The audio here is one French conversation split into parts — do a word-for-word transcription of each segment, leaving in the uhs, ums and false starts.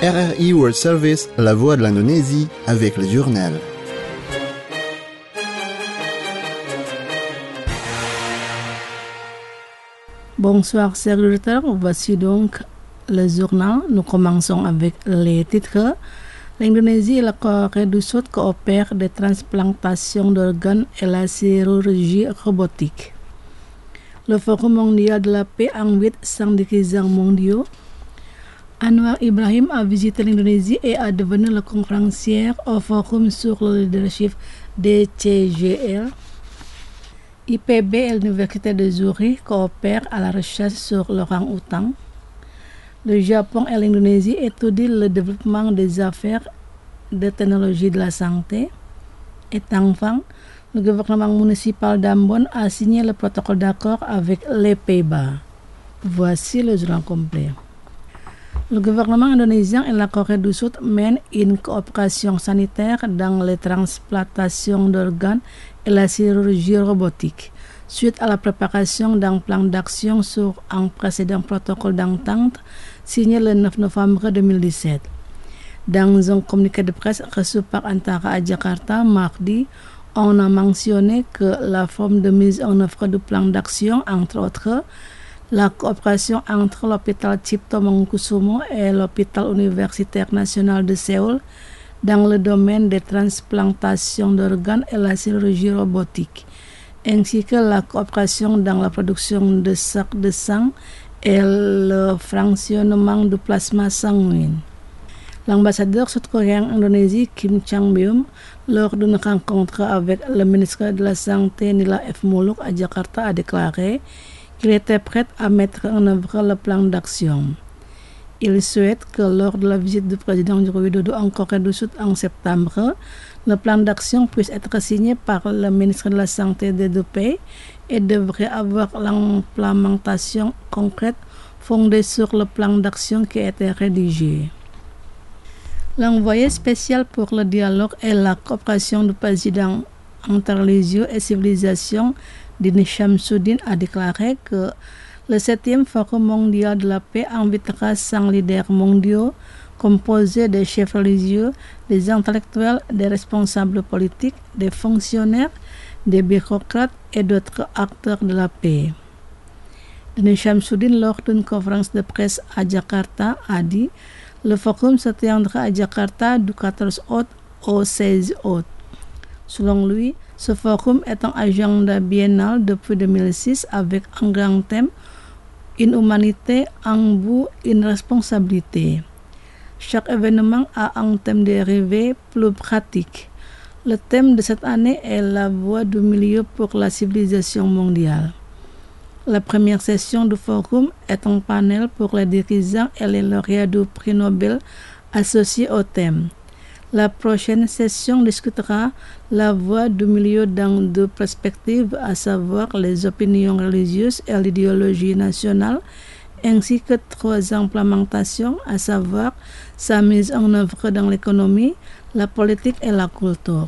R R I World Service, la voix de l'Indonésie, avec le journal. Bonsoir, chers auditeurs. Voici donc le journal. Nous commençons avec les titres. L'Indonésie et la Corée du Sud coopèrent des transplantations d'organes et la chirurgie robotique. Le Forum mondial de la paix invite cent dirigeants mondiaux. Anwar Ibrahim a visité l'Indonésie et a devenu le conférencier au Forum sur le leadership D C G L. I P B et l'Université de Zurich coopèrent à la recherche sur l'orang-outan. Le Japon et l'Indonésie étudient le développement des affaires de technologie de la santé. Et enfin, le gouvernement municipal d'Ambon a signé le protocole d'accord avec les Pays-Bas. Voici le journal complet. Le gouvernement indonésien et la Corée du Sud mènent une coopération sanitaire dans les transplantations d'organes et la chirurgie robotique, suite à la préparation d'un plan d'action sur un précédent protocole d'entente signé le neuf novembre deux mille dix-sept. Dans un communiqué de presse reçu par Antara à Jakarta mardi, on a mentionné que la forme de mise en œuvre du plan d'action, entre autres, la coopération entre l'hôpital Cipto Mangunkusumo et l'hôpital universitaire national de Séoul dans le domaine des transplantations d'organes et la chirurgie robotique, ainsi que la coopération dans la production de sacs de sang et le fractionnement du plasma sanguin. L'ambassadeur sud-coréen en Indonésie, Kim Chang-byum, lors d'une rencontre avec le ministre de la Santé, Nila F. Muluk, à Jakarta, a déclaré qu'il était prêt à mettre en œuvre le plan d'action. Il souhaite que lors de la visite du président Joko Widodo en Corée du Sud en septembre, le plan d'action puisse être signé par le ministre de la Santé des deux pays et devrait avoir l'implémentation concrète fondée sur le plan d'action qui a été rédigé. L'envoyé spécial pour le dialogue et la coopération du président interreligieux et civilisation, Dini Shamsuddin, a déclaré que le septième Forum mondial de la paix invitera cent leaders mondiaux composés des chefs religieux, des intellectuels, des responsables politiques, des fonctionnaires, des bureaucrates et d'autres acteurs de la paix. Dini Shamsuddin, lors d'une conférence de presse à Jakarta, a dit « Le forum se tiendra à Jakarta du quatorze août au seize août. » Selon lui, ce forum est un agenda biennal depuis deux mille six avec un grand thème, une humanité, un but, une responsabilité. Chaque événement a un thème dérivé plus pratique. Le thème de cette année est la voie du milieu pour la civilisation mondiale. La première session du forum est un panel pour les dirigeants et les lauréats du prix Nobel associés au thème. La prochaine session discutera la voie du milieu dans deux perspectives, à savoir les opinions religieuses et l'idéologie nationale, ainsi que trois implémentations, à savoir sa mise en œuvre dans l'économie, la politique et la culture.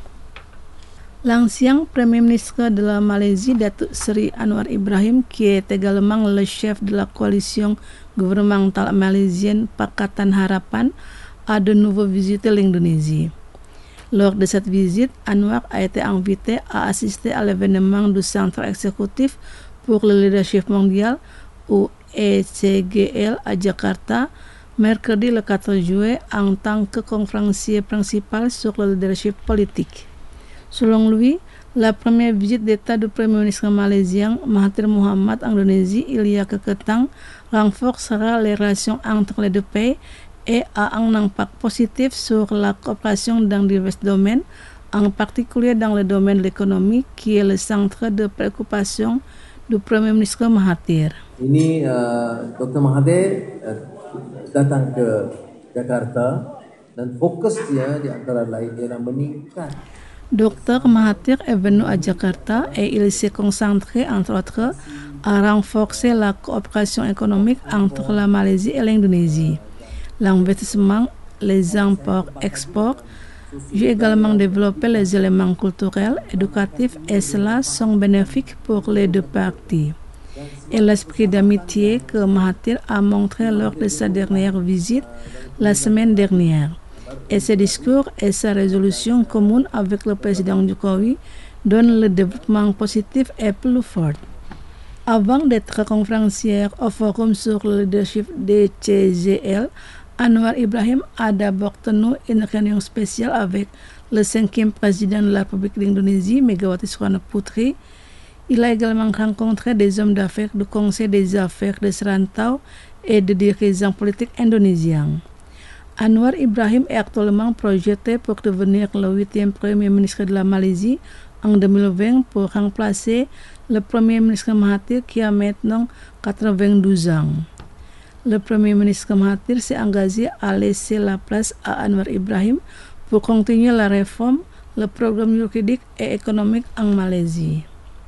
L'ancien Premier ministre de la Malaisie, Datuk Seri Anwar Ibrahim, qui est également le chef de la coalition gouvernementale malaisienne Pakatan Harapan, a de nouveau visité l'Indonésie. Lors de cette visite, Anwar a été invité à assister à l'événement du Centre exécutif pour le leadership mondial, ou E C G L, à Jakarta, mercredi le quatre juillet, en tant que conférencier principal sur le leadership politique. Selon lui, la première visite d'État du Premier ministre malaisien Mahathir Mohamad en Indonésie il y a quelque temps renforcera les relations entre les deux pays et a un impact positif sur la coopération dans divers domaines, en particulier dans le domaine de l'économie qui est le centre de préoccupation du Premier ministre Mahathir. Ini uh, dokter Mahathir uh, datang ke Jakarta dan fokus dia di antara lain ialah meningkat. Docteur Mahathir est venu à Jakarta et il s'est concentré, entre autres, à renforcer la coopération économique entre la Malaisie et l'Indonésie, l'investissement, les imports-exports. J'ai également développé les éléments culturels, éducatifs et cela sont bénéfiques pour les deux parties. et l'esprit d'amitié que Mahathir a montré lors de sa dernière visite la semaine dernière. Et ce discours et sa résolution commune avec le président Jokowi donnent le développement positif et plus fort. Avant d'être conférencière au forum sur le leadership des C G L, Anwar Ibrahim a d'abord tenu une réunion spéciale avec le cinquième président de la République d'Indonésie, Megawati Soekarno Putri. Il a également rencontré des hommes d'affaires du Conseil des affaires de Serantau et des dirigeants politiques indonésiens. Anwar Ibrahim est actuellement projeté pour devenir le huitième Premier ministre de la Malaisie en deux mille vingt pour remplacer le Premier ministre Mahathir qui a maintenant quatre-vingt-douze ans. Le Premier ministre Mahathir s'est engagé à laisser la place à Anwar Ibrahim pour continuer la réforme, le programme juridique et économique en Malaisie.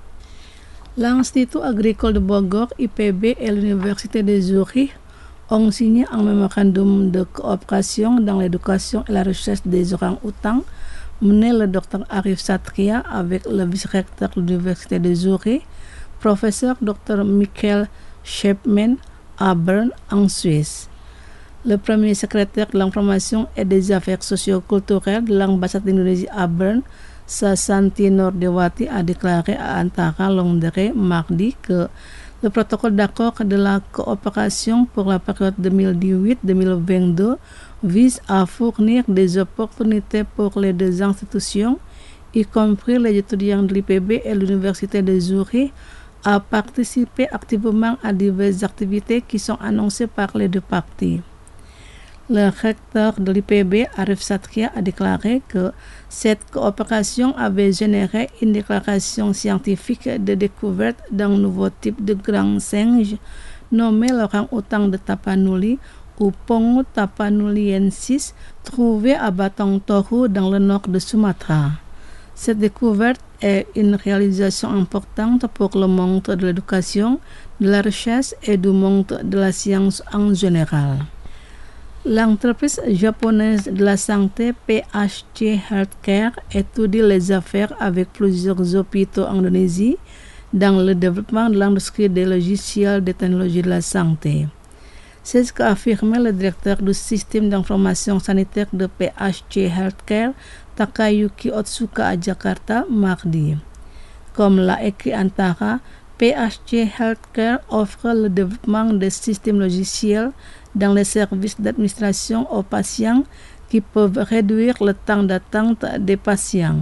L'Institut agricole de Bogor, I P B, et l'Université de Zurich ont signé un mémorandum de coopération dans l'éducation et la recherche des orang-outans, mené le docteur Arif Satria avec le vice-recteur de l'Université de Zurich, professeur docteur Michael Chapman à Bern, en Suisse. Le premier secrétaire de l'information et des affaires socio-culturelles de l'ambassade d'Indonésie à Bern, Sasanti Nordewati, a déclaré à Antara Londres mardi que le protocole d'accord de la coopération pour la période deux mille dix-huit deux mille vingt-deux vise à fournir des opportunités pour les deux institutions, y compris les étudiants de l'I P B et l'Université de Zurich, à participer activement à diverses activités qui sont annoncées par les deux parties. Le recteur de l'I P B, Arif Satria, a déclaré que cette coopération avait généré une déclaration scientifique de découverte d'un nouveau type de grand singe nommé l'orang-outan de Tapanuli ou Pongo tapanuliensis, trouvé à Batang Toru dans le nord de Sumatra. Cette découverte est une réalisation importante pour le monde de l'éducation, de la recherche et du monde de la science en général. L'entreprise japonaise de la santé P H C Healthcare étudie les affaires avec plusieurs hôpitaux en Indonésie dans le développement de l'industrie des logiciels de technologie de la santé. C'est ce qu'a affirmé le directeur du système d'information sanitaire de P H C Healthcare, Takayuki Otsuka, à Jakarta, mardi. Comme l'a écrit Antara, P H C Healthcare offre le développement des systèmes logiciels dans les services d'administration aux patients qui peuvent réduire le temps d'attente des patients.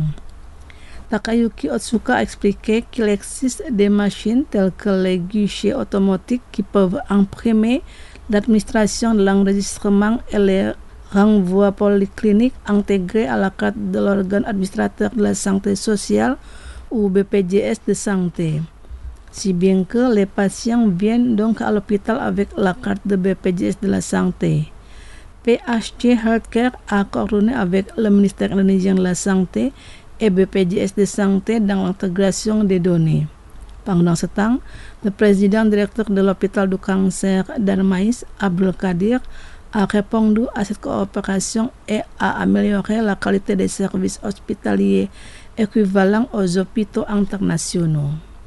Takayuki Otsuka a expliqué qu'il existe des machines telles que les guichets automatiques qui peuvent imprimer l'administration de l'enregistrement et les renvois polycliniques intégrés à la carte de l'organe administrateur de la santé sociale ou B P J S de santé. Si bien que les patients viennent donc à l'hôpital avec la carte de B P J S de la santé. P H C Healthcare a coordonné avec le ministère indonésien de la Santé et B P J S de santé dans l'intégration des données. Pendant ce temps, le président directeur de l'hôpital du cancer d'Armais, Abdul Qadir, a répondu à cette coopération et a amélioré la qualité des services hospitaliers équivalents aux hôpitaux internationaux.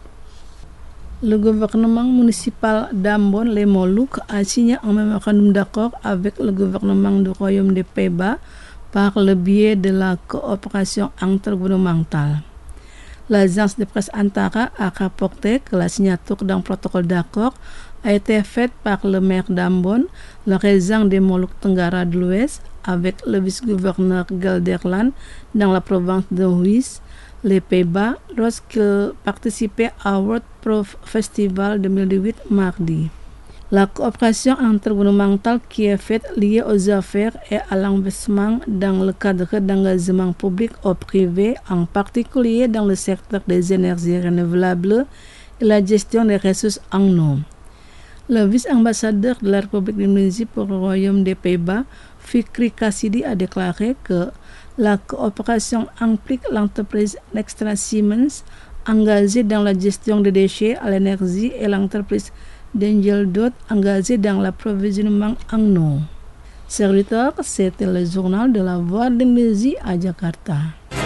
Le gouvernement municipal d'Ambon, les Moluques, a signé un mémorandum d'accord avec le gouvernement du Royaume des Pays-Bas par le biais de la coopération intergouvernementale. L'agence de presse Antara a rapporté que la signature d'un protocole d'accord a été faite par le maire d'Ambon, le régent des Moluques Tenggara de l'Ouest, avec le vice-gouverneur Gelderland dans la province de Huis, les Pays-Bas, lorsqu'il participait à World Proof Festival deux mille dix-huit mardi. La coopération intergouvernementale qui est faite liée aux affaires et à l'investissement dans le cadre d'engagement public ou privé, en particulier dans le secteur des énergies renouvelables et la gestion des ressources en eau. Le vice-ambassadeur de la République d'Indonésie pour le Royaume des Pays-Bas, Fikri Kassidi, a déclaré que la coopération implique l'entreprise Nextra Siemens, engagée dans la gestion des déchets à l'énergie, et l'entreprise d'Angel Dot, engagée dans l'approvisionnement en eau. Serviteur, c'était le journal de la Voix d'Indonésie à Jakarta.